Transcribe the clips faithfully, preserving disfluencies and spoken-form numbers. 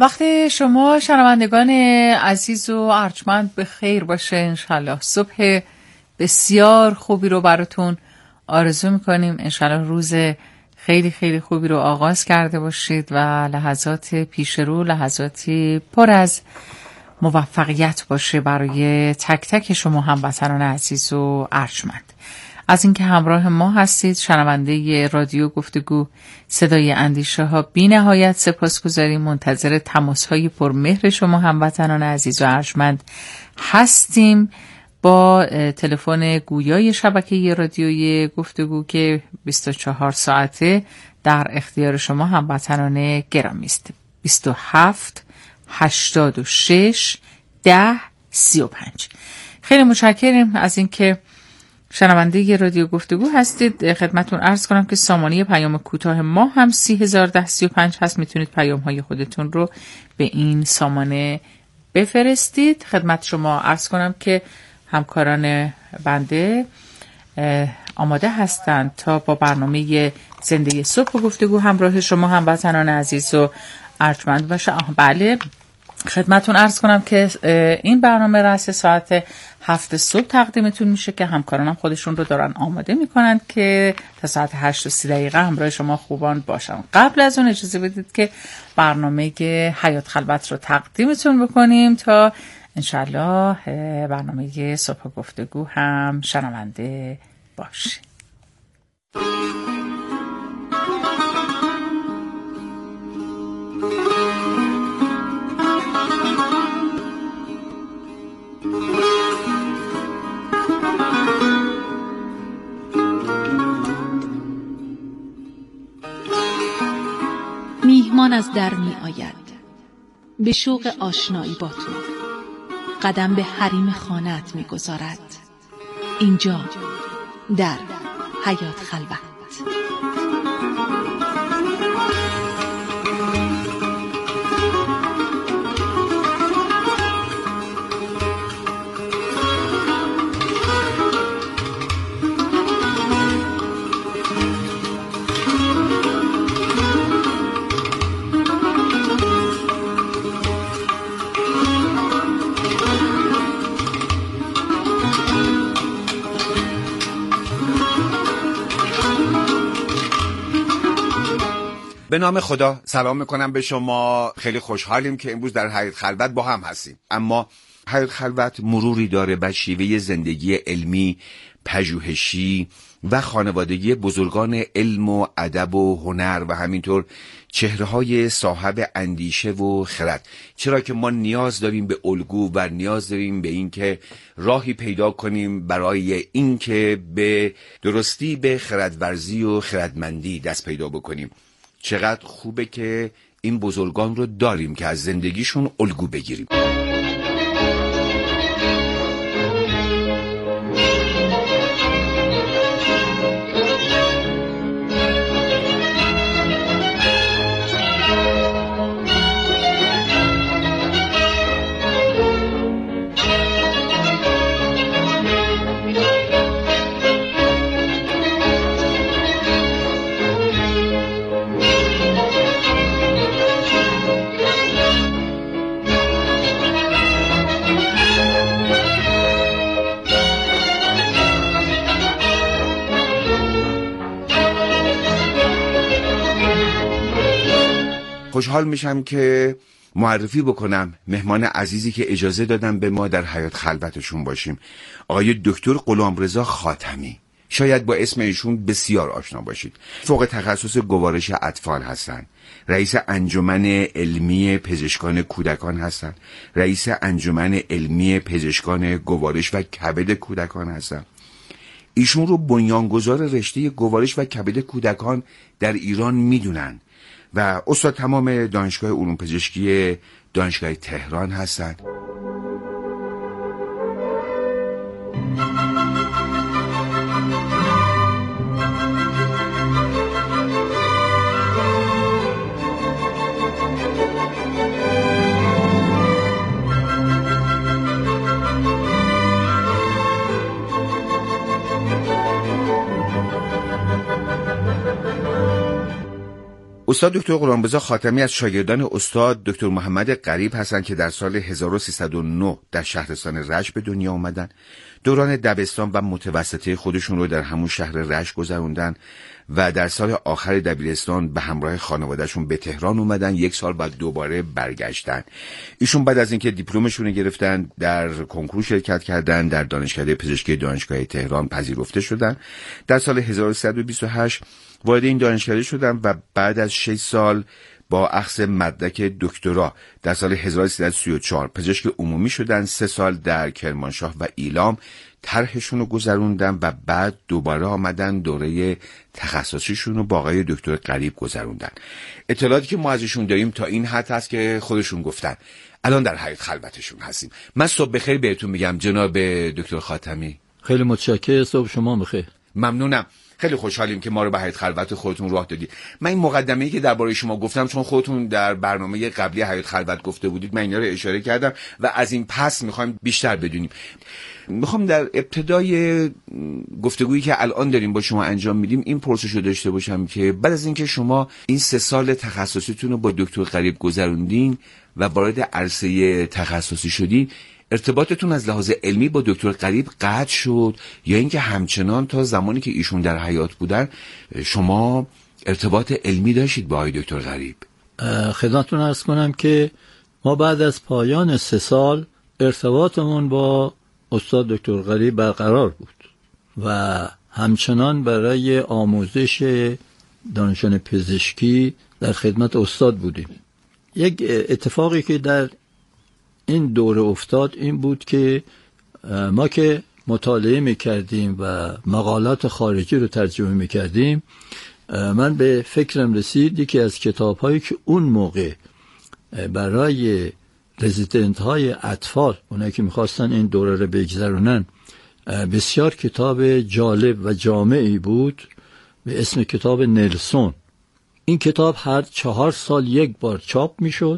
وقتی شما شنوندگان عزیز و ارجمند به خیر باشه انشالله. صبح بسیار خوبی رو براتون آرزو میکنیم. انشالله روز خیلی خیلی خوبی رو آغاز کرده باشید و لحظات پیش رو لحظاتی پر از موفقیت باشه برای تک تک شما هموطنان عزیز و ارجمند. از اینکه همراه ما هستید، شنونده رادیو گفتگو صدای اندیشه ها، بی نهایت سپاسگزاریم. منتظر تماس های پرمهر شما هموطنان عزیز و ارجمند هستیم با تلفن گویای شبکه رادیوی گفتگو که بیست و چهار ساعته در اختیار شما هموطنان گرامی است. بیست و هفت هشتاد و شش ده سی و پنج. خیلی متشکرم از اینکه شنونده رادیو گفتگو هستید. خدمتون عرض کنم که سامانه پیام کوتاه ما هم سی هزار ده سی و پنج هست. میتونید پیام های خودتون رو به این سامانه بفرستید. خدمت شما عرض کنم که همکاران بنده آماده هستند تا با برنامه زنده صبح و گفتگو همراه شما هموطنان عزیز و ارجمند باشه. بله، خدمتون عرض کنم که این برنامه رأس ساعت هفت صبح تقدیمتون میشه که همکارانم خودشون رو دارن آماده میکنند که تا ساعت هشت و سی دقیقه همراه شما خوبان باشن. قبل از اون اجازه بدید که برنامه حیات خلوت رو تقدیمتون بکنیم تا انشالله برنامه صبح گفتگو هم شنونده باشید. میهمان از در می آید به شوق آشنایی با تو، قدم به حریم خانه‌ات می گذارد. اینجا در حیات خلوت. به نام خدا سلام میکنم به شما. خیلی خوشحالیم که امروز در حیات خلوت با هم هستیم. اما حیات خلوت مروری داره بر شیوه زندگی علمی، پژوهشی و خانوادگی بزرگان علم و ادب و هنر و همینطور چهره‌های صاحب اندیشه و خرد. چرا که ما نیاز داریم به الگو و نیاز داریم به این که راهی پیدا کنیم برای این که به درستی به خردورزی و خردمندی دست پیدا بکنیم. چقدر خوبه که این بزرگان رو داریم که از زندگیشون الگو بگیریم. خوشحال میشم که معرفی بکنم مهمان عزیزی که اجازه دادن به ما در حیات خلوتشون باشیم. آقای دکتر غلامرضا خاتمی. شاید با اسم ایشون بسیار آشنا باشید. فوق تخصص گوارش اطفال هستند. رئیس انجمن علمی پزشکان کودکان هستند. رئیس انجمن علمی پزشکان گوارش و کبد کودکان هستند. ایشون رو بنیانگذار رشته گوارش و کبد کودکان در ایران میدونن و استاد تمام دانشگاه علوم پزشکی دانشگاه تهران هستند. استاد دکتر غلامرضا خاتمی از شاگردان استاد دکتر محمد غریب هستند که در سال هزار و سیصد و نه در شهرستان رشت به دنیا آمدن. دوران دبستان و متوسطه خودشون رو در همون شهر رشت گذروندن و در سال آخر دبیرستان به همراه خانوادهشون به تهران اومدن. یک سال بعد دوباره برگشتن. ایشون بعد از اینکه دیپلمشون رو گرفتن در کنکور شرکت کردن، در دانشکده پزشکی دانشگاه تهران پذیرفته شدن. در سال هزار و سیصد و بیست و هشت وارد این دانشکده شدن و بعد از شش سال با اخذ مدرک دکترا در سال هزار و سیصد و سی و چهار پزشک عمومی شدن. سه سال در کرمانشاه و ایلام طرحشون رو گذروندن و بعد دوباره آمدن دوره تخصصیشون رو با آقای دکتر غریب گذروندن. اطلاعاتی که ما ازشون داریم تا این حد هست که خودشون گفتن الان در حیاط خلوتشون هستیم. من صبح بخیر بهتون میگم جناب دکتر خاتمی. خیلی متشکرم. صبح شما بخیر. ممنونم. خیلی خوشحالیم که ما رو به حیاط خلوت خودتون راه دادید. من این مقدمه‌ای که درباره شما گفتم چون خودتون در برنامه قبلی حیاط خلوت گفته بودید من اینا رو اشاره کردم و از این پس میخوایم بیشتر بدونیم. میخوام در ابتدای گفتگویی که الان داریم با شما انجام میدیم این پرسشو داشته باشم که بعد از اینکه شما این سه سال تخصصیتون رو با دکتر غریب گذروندین و وارد عرصه تخصصی شدین، ارتباطتون از لحاظ علمی با دکتر غریب قطع شد یا اینکه همچنان تا زمانی که ایشون در حیات بودن شما ارتباط علمی داشتید با آقای دکتر غریب؟ خدمتتون عرض کنم که ما بعد از پایان سه سال ارتباطمون با استاد دکتر غریب برقرار بود و همچنان برای آموزش دانشجویان پزشکی در خدمت استاد بودیم. یک اتفاقی که در این دوره افتاد این بود که ما که مطالعه میکردیم و مقالات خارجی رو ترجمه میکردیم، من به فکرم رسید یکی از کتاب هایی که اون موقع برای رزیدنت های اطفال، اونایی که میخواستن این دوره رو بگذرونن، بسیار کتاب جالب و جامعی بود به اسم کتاب نلسون. این کتاب هر چهار سال یک بار چاپ میشد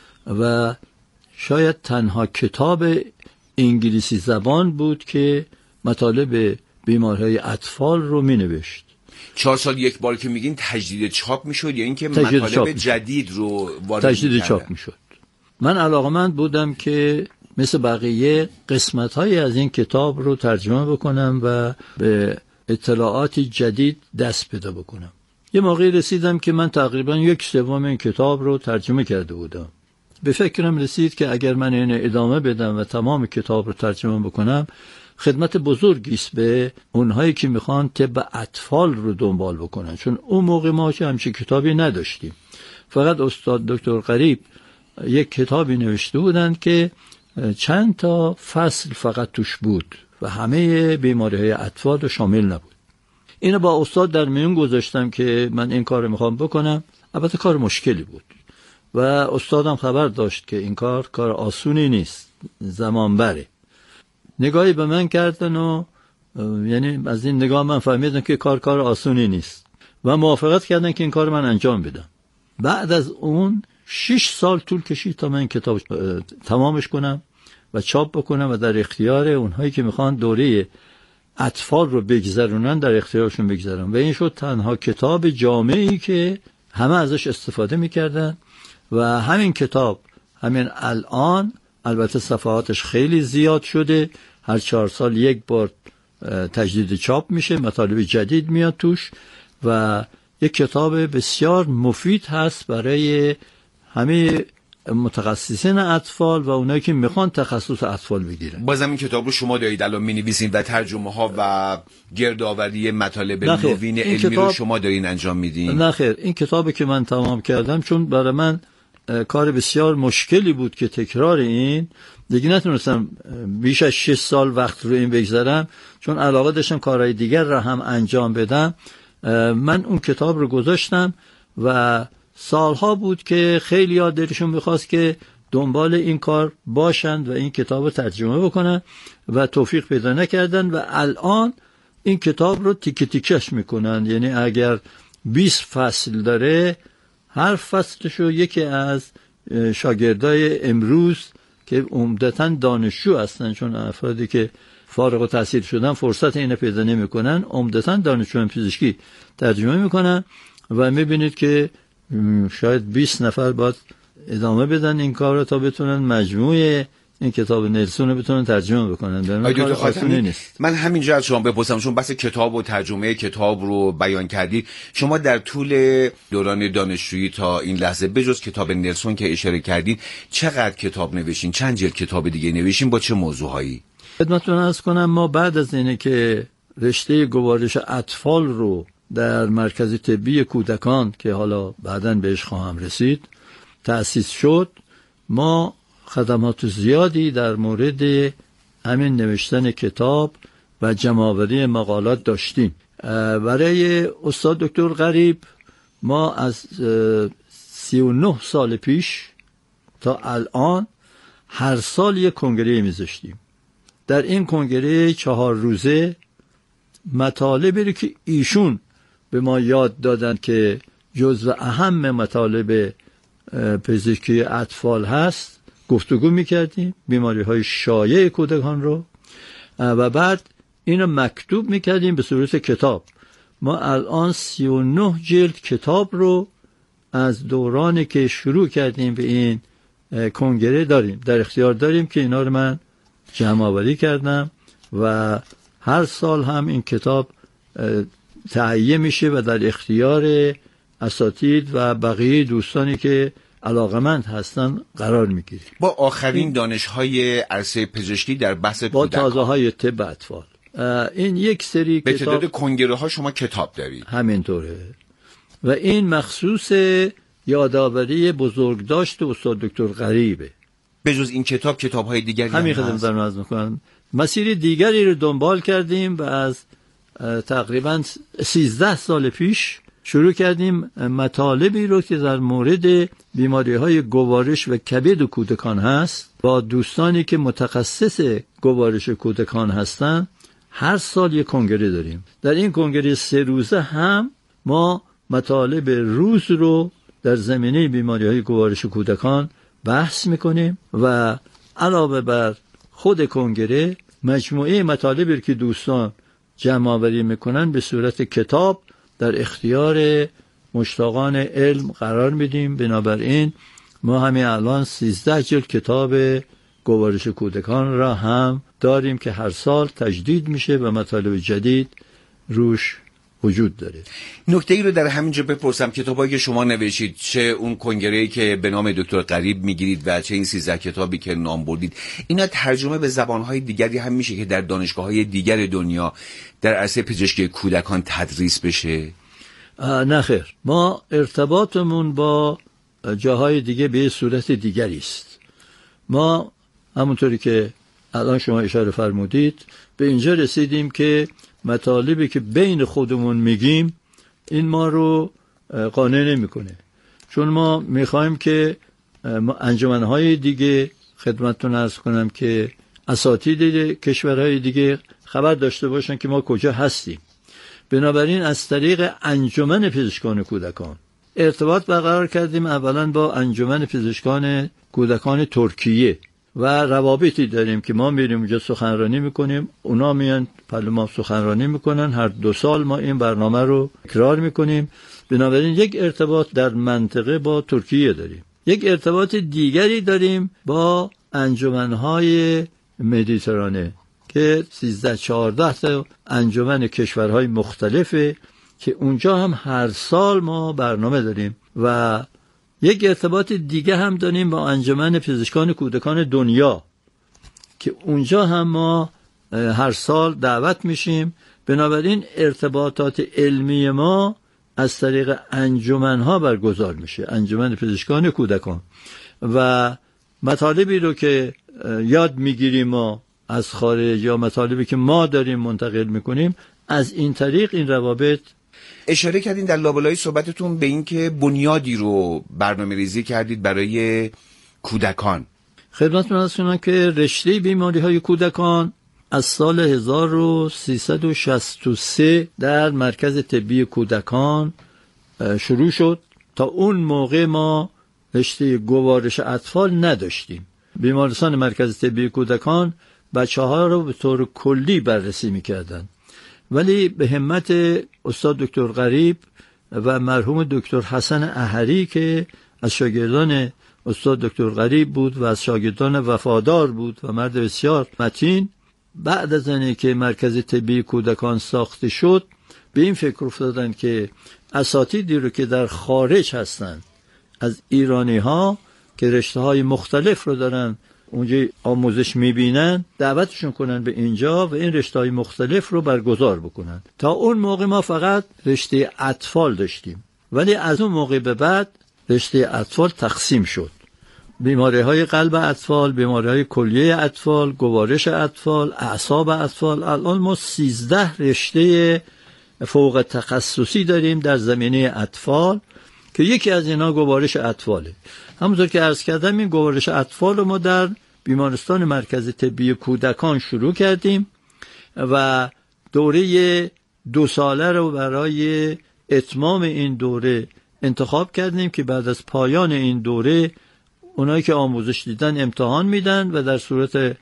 و شاید تنها کتاب انگلیسی زبان بود که مطالب بیماری‌های اطفال رو می‌نوشت. چهار سال یک بار که میگین تجدید چاپ میشد یا اینکه مطالب جدید رو وارد تجدید می‌کرده؟ چاپ میشد. من علاقه‌مند بودم که مثل بقیه قسمت‌های از این کتاب رو ترجمه بکنم و به اطلاعات جدید دست پیدا بکنم. یه موقعی رسیدم که من تقریبا یک سوم این کتاب رو ترجمه کرده بودم. به فکرم رسید که اگر من اینو ادامه بدم و تمام کتاب رو ترجمه بکنم خدمت بزرگی است به اونهایی که میخوان طب اطفال رو دنبال بکنن، چون اون موقع ما که همچین کتابی نداشتیم. فقط استاد دکتر غریب یک کتابی نوشته بودن که چند تا فصل فقط توش بود و همه بیماری‌های اطفال رو شامل نبود. اینو با استاد در میون گذاشتم که من این کار رو میخوام بکنم. البته کار مشکلی بود و استادم خبر داشت که این کار کار آسونی نیست، زمان بره. نگاهی به من کردن و یعنی از این نگاه من فهمیدم که کار کار آسونی نیست و موافقت کردن که این کار من انجام بدم. بعد از اون شش سال طول کشید تا من این کتاب تمامش کنم و چاپ بکنم و در اختیار اونهایی که میخوان دوره اطفال رو بگذرونن در اختیارشون بگذارم و این شد تنها کتاب جامعی که همه ازش استفاده میکردن و همین کتاب همین الان البته صفحاتش خیلی زیاد شده، هر چهار سال یک بار تجدید چاپ میشه، مطالب جدید میاد توش و یک کتاب بسیار مفید هست برای همه متخصصین اطفال و اونایی که میخوان تخصص اطفال بگیرن. بازم این کتاب رو شما دارید الان مینویسین و ترجمه ها و گردآوری مطالب نوین علمی کتاب... رو شما دارین انجام میدین؟ نه خیر، این کتابی که من تمام کردم چون برای من کار بسیار مشکلی بود که تکرار این دیگه نتونستم بیش از شش سال وقت رو این بگذارم، چون علاقه داشتم کارهای دیگر را هم انجام بدم. من اون کتاب رو گذاشتم و سالها بود که خیلی ها دلشون میخواست که دنبال این کار باشند و این کتاب رو ترجمه بکنن و توفیق پیدا نکردن و الان این کتاب رو تیکه تیکش میکنن. یعنی اگر بیست فصل داره، هر فصلشو یکی از شاگردای امروز که عمدتاً دانشجو هستن، چون افرادی که فارغ التحصیل شدن فرصت اینو پیدا نمیکنن، عمدتاً دانشجویان پزشکی ترجمه میکنن و میبینید که شاید بیست نفر باید ادامه بدن این کار رو تا بتونن مجموعه این کتاب نلسون رو بتونن ترجمه بکنن. کار آسونی نیست. من همینجا از شما بپرسم، چون بحث کتاب و ترجمه کتاب رو بیان کردید، شما در طول دوران دانشجویی تا این لحظه بجز کتاب نلسون که اشاره کردید چقدر کتاب نوشتین؟ چند جلد کتاب دیگه نوشتین؟ با چه موضوعهایی؟ خدمتتون عرض کنم ما بعد از اینه که رشته گوارش اطفال رو در مرکز طبی کودکان که حالا بعداً بهش خواهم رسید تأسیس شد، ما خدمات زیادی در مورد همین نوشتن کتاب و جمع‌آوری مقالات داشتیم. برای استاد دکتر غریب ما از سی و نه سال پیش تا الان هر سال یک کنگره میذاشتیم. در این کنگره چهار روزه مطالبی که ایشون به ما یاد دادن که جزو اهم مطالب پزشکی اطفال هست گفتگو میکردیم، بیماری های شایع کودکان رو، و بعد اینو مکتوب میکردیم به صورت کتاب. ما الان سی و نه جلد کتاب رو از دورانی که شروع کردیم به این کنگره داریم، در اختیار داریم که اینا رو من جمع آوری کردم و هر سال هم این کتاب تهیه میشه و در اختیار اساتید و بقیه دوستانی که علاقمند هستن قرار میگیره. با آخرین دانش‌های عرصه پزشکی در بحث با تازه‌های طب اطفال این یک سری به کتاب تعداد کنگره ها شما کتاب دارید. همینطوره و این مخصوص یادآوری بزرگداشت استاد دکتر غریبه. به جز این کتاب کتاب‌های دیگری هم همین هست؟ خدمت عرض می‌کنم مسیر دیگری رو دنبال کردیم و از تقریباً سیزده سال پیش شروع کردیم مطالبی رو که در مورد بیماری‌های گوارش و کبد و کودکان هست با دوستانی که متخصص گوارش کودکان هستن هر سال یک کنگره داریم. در این کنگره سه روزه هم ما مطالب روز رو در زمینه بیماری‌های گوارش کودکان بحث میکنیم و علاوه بر خود کنگره مجموعه مطالبی که دوستان جمع آوری میکنن به صورت کتاب در اختیار مشتاقان علم قرار میدیم. بنابراین ما همین الان سیزده جلد کتاب گوارش کودکان را هم داریم که هر سال تجدید میشه و مطالب جدید روش وجود داره. نکته ای رو در همینجا بپرسم، کتابایی که شما نوشید، چه اون کنگره‌ای که به نام دکتر غریب میگیرید و چه این سیزده کتابی که نام بردید، اینا ترجمه به زبانهای دیگری هم میشه که در دانشگاه‌های دیگر دنیا در عرصه پزشکی کودکان تدریس بشه؟ نه خیر، ما ارتباطمون با جاهای دیگه به صورت دیگری است. ما همونطوری که الان شما اشاره فرمودید به اینجا رسیدیم که مطالبی که بین خودمون میگیم این ما رو قانع نمیکنه، چون ما میخوایم که انجمنهای دیگه خدمتتون عرض کنم که اساتید کشورهای دیگه خبر داشته باشن که ما کجا هستیم. بنابراین از طریق انجمن پزشکان کودکان ارتباط برقرار کردیم، اولا با انجمن پزشکان کودکان ترکیه و روابطی داریم که ما میریم اونجا سخنرانی میکنیم، اونا میان پلو ما سخنرانی میکنن، هر دو سال ما این برنامه رو تکرار میکنیم. بنابراین یک ارتباط در منطقه با ترکیه داریم. یک ارتباط دیگری داریم با انجمنهای مدیترانه که سیزده چهارده تا انجمن کشورهای مختلفه که اونجا هم هر سال ما برنامه داریم و یک ارتباط دیگه هم داریم با انجمن پزشکان کودکان دنیا که اونجا هم ما هر سال دعوت میشیم. بنابراین ارتباطات علمی ما از طریق انجمنها برگزار میشه، انجمن پزشکان کودکان، و مطالبی رو که یاد میگیریم ما از خارج یا مطالبی که ما داریم منتقل میکنیم از این طریق این روابط. اشاره کردین در لابلای صحبتتون به این که بنیادی رو برنامه ریزی کردید برای کودکان. خدمتتون عرض کنم که رشته بیماری های کودکان از سال هزار و سیصد و شصت و سه در مرکز طبی کودکان شروع شد. تا اون موقع ما رشته گوارش اطفال نداشتیم. بیمارستان مرکز طبی کودکان بچه ها رو به طور کلی بررسی میکردن، ولی به همت استاد دکتر غریب و مرحوم دکتر حسن احری که از شاگردان استاد دکتر غریب بود و از شاگردان وفادار بود و مرد بسیار متین، بعد از اینکه که مرکز طبی کودکان ساخته شد به این فکر افتادن که اساتیدی رو که در خارج هستن از ایرانی ها که رشته های مختلف رو دارن اونجا آموزش میبینن دعوتشون کنن به اینجا و این رشته های مختلف رو برگزار بکنن. تا اون موقع ما فقط رشته اطفال داشتیم، ولی از اون موقع به بعد رشته اطفال تقسیم شد. بیماری های قلب اطفال، بیماری های کلیه اطفال، گوارش اطفال، اعصاب اطفال. الان ما سیزده رشته فوق تخصصی داریم در زمینه اطفال که یکی از اینا گوارش اطفاله. همونطور که عرض کردم این گوارش اطفال رو ما در بیمارستان مرکز طبی کودکان شروع کردیم و دوره دو ساله رو برای اتمام این دوره انتخاب کردیم که بعد از پایان این دوره اونایی که آموزش دیدن امتحان میدن و در صورت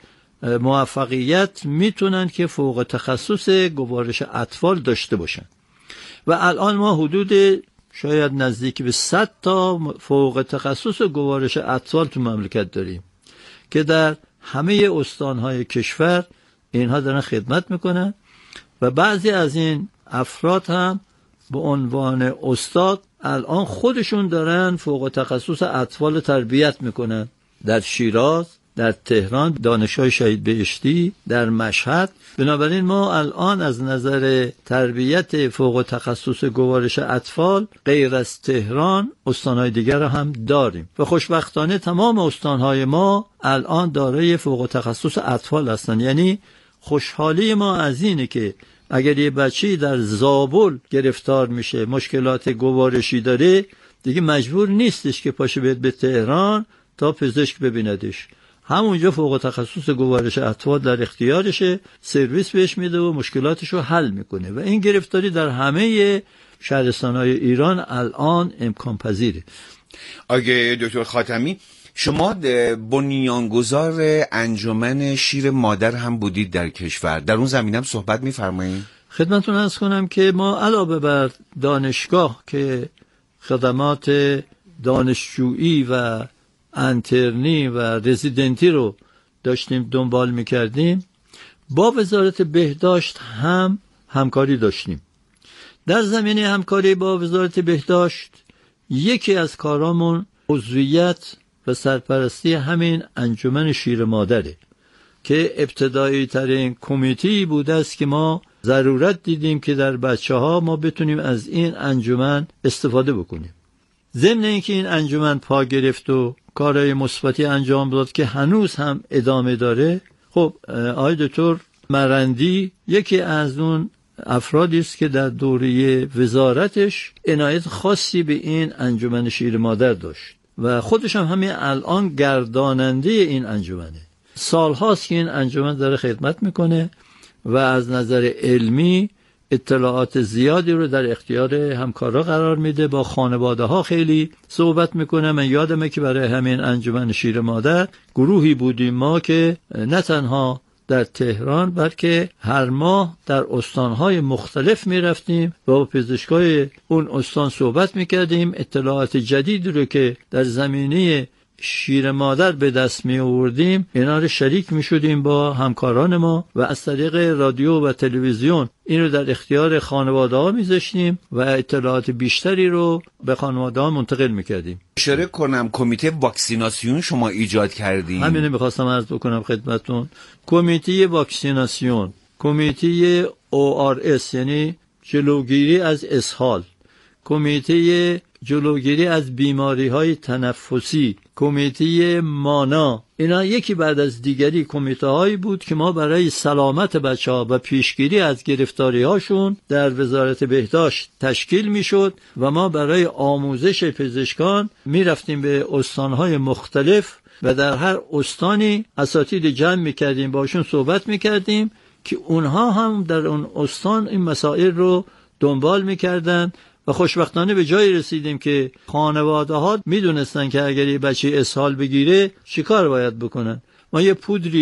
موفقیت میتونن که فوق تخصص گوارش اطفال داشته باشن. و الان ما حدود شاید نزدیک به صد تا فوق تخصص گوارش اطفال تو مملکت داریم که در همه استانهای کشور اینها دارن خدمت میکنن و بعضی از این افراد هم به عنوان استاد الان خودشون دارن فوق تخصص اطفال تربیت میکنن در شیراز، در تهران، دانشگاه شهید بهشتی، در مشهد. بنابراین ما الان از نظر تربیت فوق تخصص گوارش اطفال غیر از تهران استانهای دیگر را هم داریم و خوشبختانه تمام استانهای ما الان دارای فوق تخصص اطفال هستند. یعنی خوشحالی ما از اینه که اگر یه بچه‌ای در زابل گرفتار میشه، مشکلات گوارشی داره، دیگه مجبور نیستش که پاشه بیاد به تهران تا پزشک ببیندش. همونجا فوق تخصص گوارش اطفال در اختیارشه، سرویس بهش میده و مشکلاتشو حل میکنه و این گرفتاری در همه شهرستانهای ایران الان امکان پذیره. آقای دکتر خاتمی، شما بنیانگذار انجمن شیر مادر هم بودید در کشور، در اون زمینه هم صحبت میفرمایید؟ خدمتتون عرض کنم که ما علاوه بر دانشگاه که خدمات دانشجویی و انترنی و رزیدنتی رو داشتیم دنبال میکردیم، با وزارت بهداشت هم همکاری داشتیم. در زمینه همکاری با وزارت بهداشت یکی از کارامون عضویت و سرپرستی همین انجمن شیر مادره که ابتدایی ترین کمیتی بوده است که ما ضرورت دیدیم که در بچه ها ما بتونیم از این انجمن استفاده بکنیم. ضمن اینکه این انجمن پا گرفت و کارهای مثبتی انجام داد که هنوز هم ادامه داره، خب آقای دکتر مرندی یکی از اون افرادی است که در دوره وزارتش عنایت خاصی به این انجمن شیر مادر داشت و خودش هم همین الان گرداننده این انجمنه. سالهاست که این انجمن داره خدمت میکنه و از نظر علمی اطلاعات زیادی رو در اختیار همکارا قرار میده، با خانواده ها خیلی صحبت میکنه. من یادمه که برای همین انجمن شیر مادر گروهی بودیم ما که نه تنها در تهران بلکه هر ماه در استانهای مختلف میرفتیم و با پزشکای اون استان صحبت میکردیم، اطلاعات جدیدی رو که در زمینه شیر مادر به دست می آوردیم اینا رو شریک می شدیم با همکاران ما و از طریق رادیو و تلویزیون این رو در اختیار خانواده ها می ذاشتیم و اطلاعات بیشتری رو به خانواده ها منتقل می کردیم. اشاره کنم کمیته واکسیناسیون شما ایجاد کردیم. همینه میخواستم عرض بکنم خدمتتون. کمیته واکسیناسیون، کمیته او آر اس یعنی جلوگیری از اسهال، کمیته جلوگیری از بیماری‌های تنفسی، کمیته مانا، اینا یکی بعد از دیگری کمیته هایی بود که ما برای سلامت بچه‌ها و پیشگیری از گرفتاری هاشون در وزارت بهداشت تشکیل میشد و ما برای آموزش پزشکان میرفتیم به استانهای مختلف و در هر استانی اساتید جمع میکردیم، باشون صحبت میکردیم که اونها هم در اون استان این مسائل رو دنبال میکردن و خوشبختانه به جایی رسیدیم که خانواده ها میدونستن که اگر یه بچه اسهال بگیره چیکار باید بکنن. ما یه پودری رو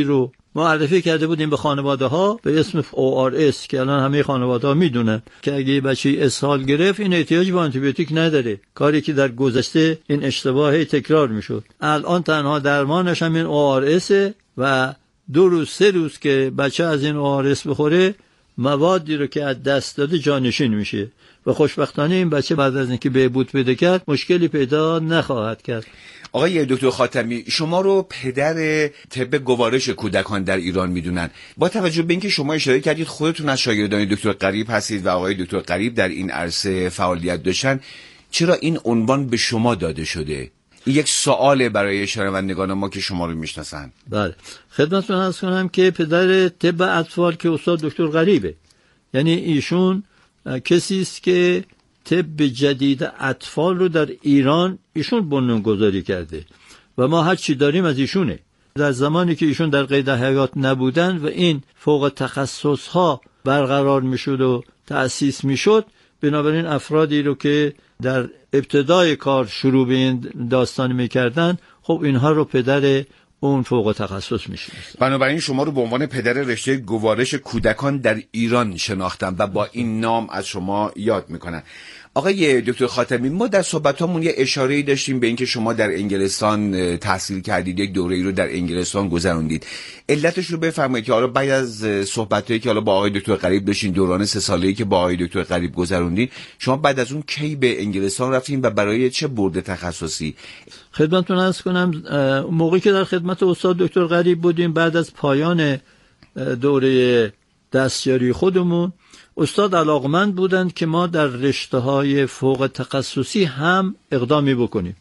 معرفی کرده بودیم به خانواده ها به اسم او آر اس که الان همه خانواده ها میدونن که اگه بچه اسهال گرفت این احتیاج به آنتیبیوتیک نداره، کاری که در گذشته این اشتباهی تکرار میشد. الان تنها درمانش همین او آر اس و دو روز سه روز که بچه از این او آر اس بخوره موادی رو که از دست داده جانشین میشه و خوشبختانه این بچه بعد از اینکه بهبود پیدا کرد مشکلی پیدا نخواهد کرد. آقای دکتر خاتمی، شما رو پدر طب گوارش کودکان در ایران میدونن. با توجه به اینکه شما اشاره کردید خودتون از شاگردان دکتر غریب هستید و آقای دکتر غریب در این عرصه فعالیت داشتن، چرا این عنوان به شما داده شده؟ این یک سواله برای شنوندگان ما که شما رو میشناسن. بله، خدمتتون عرض کنم که پدر طب اطفال که استاد دکتر غریبه، یعنی ایشون کسی است که طب جدید اطفال رو در ایران ایشون بنیانگذاری کرده و ما هر چی داریم از ایشونه. در زمانی که ایشون در قید حیات نبودن و این فوق تخصص ها برقرار میشد و تأسیس میشد، بنابراین افرادی رو که در ابتدای کار شروع به این داستان میکردن، خب اینها رو پدر اون فوق تخصص میشناسن. بنابراین شما رو به عنوان پدر رشته گوارش کودکان در ایران شناختم و با این نام از شما یاد میکنن. آقای دکتر خاتمی، ما در صحبتامون یه اشاره‌ای داشتیم به اینکه شما در انگلستان تحصیل کردید، یک دوره‌ای رو در انگلستان گذروندید. علتش رو بفرمایید که حالا بعد از صحبتایی که حالا با آقای دکتر غریب داشتین، دوران سه ساله‌ای که با آقای دکتر غریب گذروندین، شما بعد از اون کی به انگلستان رفتین و برای چه برد تخصصی؟ خدمتتون عرض کنم موقعی که در خدمت استاد دکتر غریب بودیم، بعد از پایان دوره دستیاری خودمون، استاد علاقمند بودند که ما در رشته‌های فوق تخصصی هم اقدامی بکنیم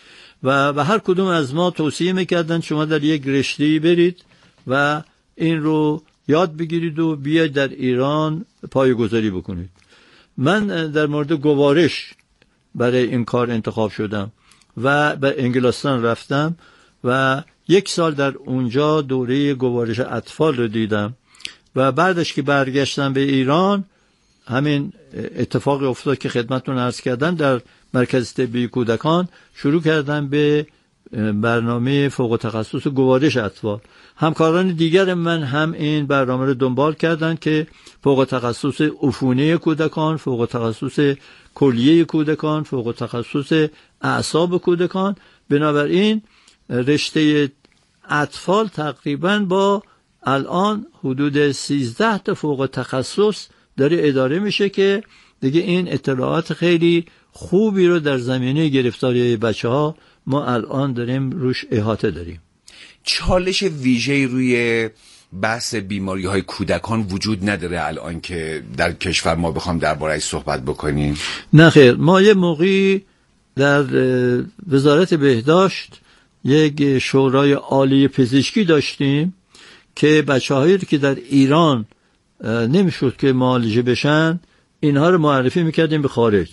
و به هر کدوم از ما توصیه میکردن شما در یک رشته‌ای برید و این رو یاد بگیرید و بیاید در ایران پایه‌گذاری بکنید. من در مورد گوارش برای این کار انتخاب شدم و به انگلستان رفتم و یک سال در اونجا دوره گوارش اطفال رو دیدم و بعدش که برگشتم به ایران همین اتفاقی افتاد که خدمتتون عرض کردم. در مرکز طبی کودکان شروع کردم به برنامه فوق تخصص گوارش اطفال. همکاران دیگر من هم این برنامه رو دنبال کردند که فوق تخصص عفونی کودکان، فوق تخصص کلیه کودکان، فوق تخصص اعصاب کودکان. بنابراین رشته اطفال تقریباً با الان حدود سیزده تا فوق تخصص داره اداره میشه که دیگه این اطلاعات خیلی خوبی رو در زمینه گرفتاری بچه ها ما الان داریم روش احاطه داریم. چالش ویژه‌ای روی بحث بیماری های کودکان وجود نداره الان که در کشور ما بخوام درباره‌اش صحبت بکنیم؟ نه خیر، ما یه موقعی در وزارت بهداشت یک شورای عالی پزشکی داشتیم که بچه‌هایی که در ایران نمیشد که معالجه بشن اینها رو معرفی میکردیم به خارج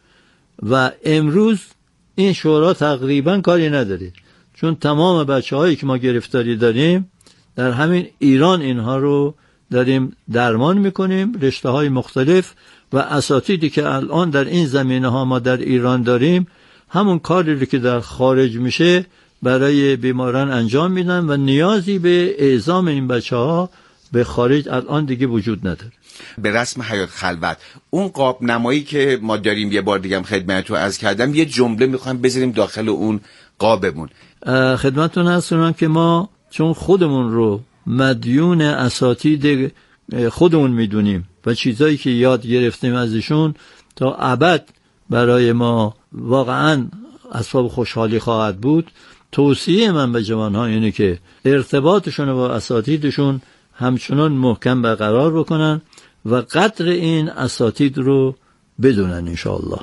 و امروز این شورا تقریبا کاری نداره، چون تمام بچه‌هایی که ما گرفتاری داریم در همین ایران اینها رو داریم درمان میکنیم. رشته‌های مختلف و اساتیدی که الان در این زمینه ها ما در ایران داریم همون کاری رو که در خارج میشه برای بیماران انجام میدن و نیازی به اعزام این بچه‌ها به خارج الان دیگه وجود نداره. به رسم حیات خلوت اون قاب نمایی که ما داریم، یه بار دیگه هم خدمتتون عرض کردم، یه جمله میخوایم بذاریم داخل اون قابمون. خدمتتون عرض کنم که ما چون خودمون رو مدیون اساتید خودمون میدونیم و چیزایی که یاد گرفتیم از ایشون تا ابد برای ما واقعا اسباب خوشحالی خواهد بود، توصیه من به جوانها اینه که ارتباطشون با اساتیدشون همچنان محکم برقرار بکنن و قدر این اساتید رو بدونن انشاءالله.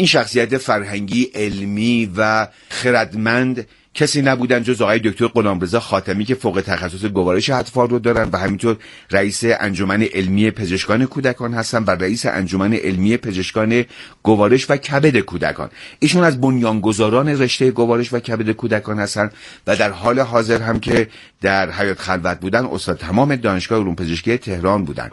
این شخصیت فرهنگی، علمی و خردمند کسی نبودن جز آقای دکتر غلامرضا خاتمی که فوق تخصص گوارش اطفال رو دارن و همینطور رئیس انجمن علمی پزشکان کودکان هستن و رئیس انجمن علمی پزشکان گوارش و کبد کودکان. ایشون از بنیانگذاران رشته گوارش و کبد کودکان هستن و در حال حاضر هم که در حیات خلوت بودن استاد تمام دانشگاه علوم پزشکی تهران بودن.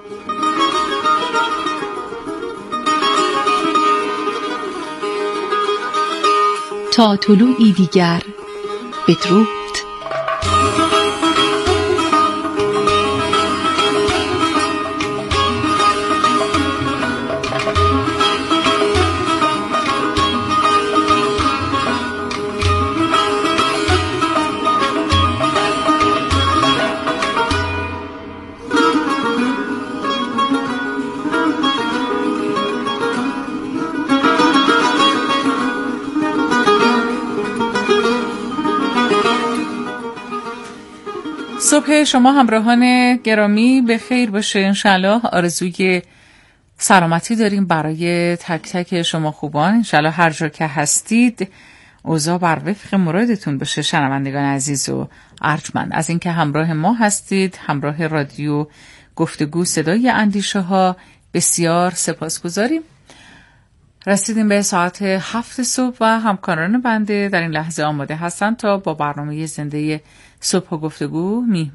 تا طلوعی دیگر بدرود. صبح شما همراهان گرامی به خیر باشه. انشالله آرزوی سلامتی داریم برای تک تک شما خوبان. انشالله هر جا که هستید اوضاع بر وفق مرادتون باشه. شنوندگان عزیز و ارجمند، از اینکه همراه ما هستید، همراه رادیو گفتگو صدای اندیشه ها، بسیار سپاسگزاریم. رسیدیم به ساعت هفت صبح و همکاران بنده در این لحظه آماده هستند تا با برنامه زنده صبح و گفتگو می